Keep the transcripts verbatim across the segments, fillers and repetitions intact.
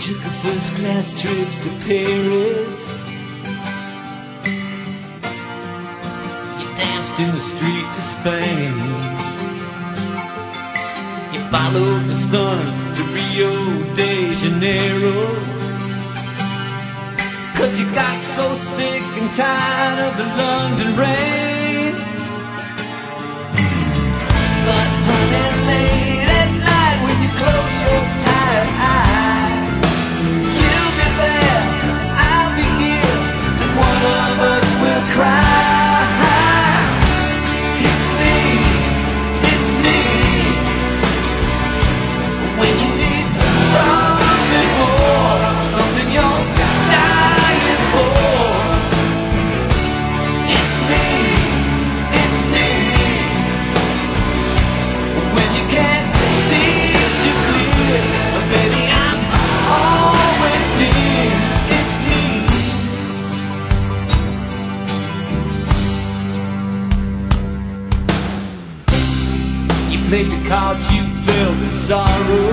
took a first class trip to Paris. You danced in the streets of Spain. You followed the sun to Rio de Janeiro, 'cause you got so sick and tired of the London rain. But honey, late at night when you close your tired eyes, you'll be there, I'll be here, and one of us will cry. It's me, it's me. When you need something more, something you're dying for, it's me, it's me. When you can't see too clear, baby, I'm always near. It's me. You played the cards, you felt the sorrow,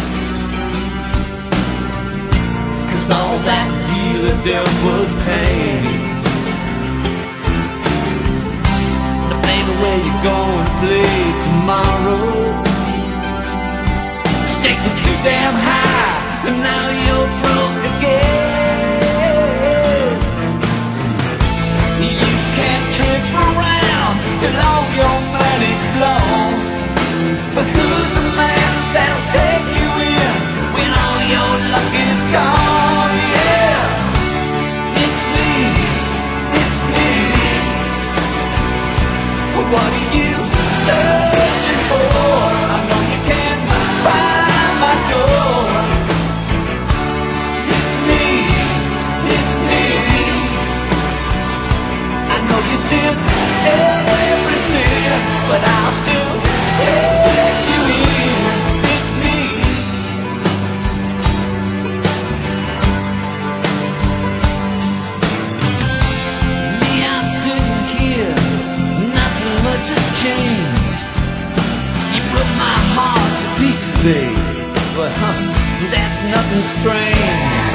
'cause all that dealer dealt was pain. Now baby, where you going to play tomorrow? Stakes are too damn high, and now you're broke again. You can't trip around till all your money's blown. But who's the man that'll take you in when all your luck is gone? Yeah, it's me, it's me. What are you searching for? I know you can't find my door. It's me, it's me. I know you sin every sin, but I'll still take you in. It's me. Me, I'm sitting here, nothing much has changed. You broke my heart to pieces, babe, but huh, that's nothing strange.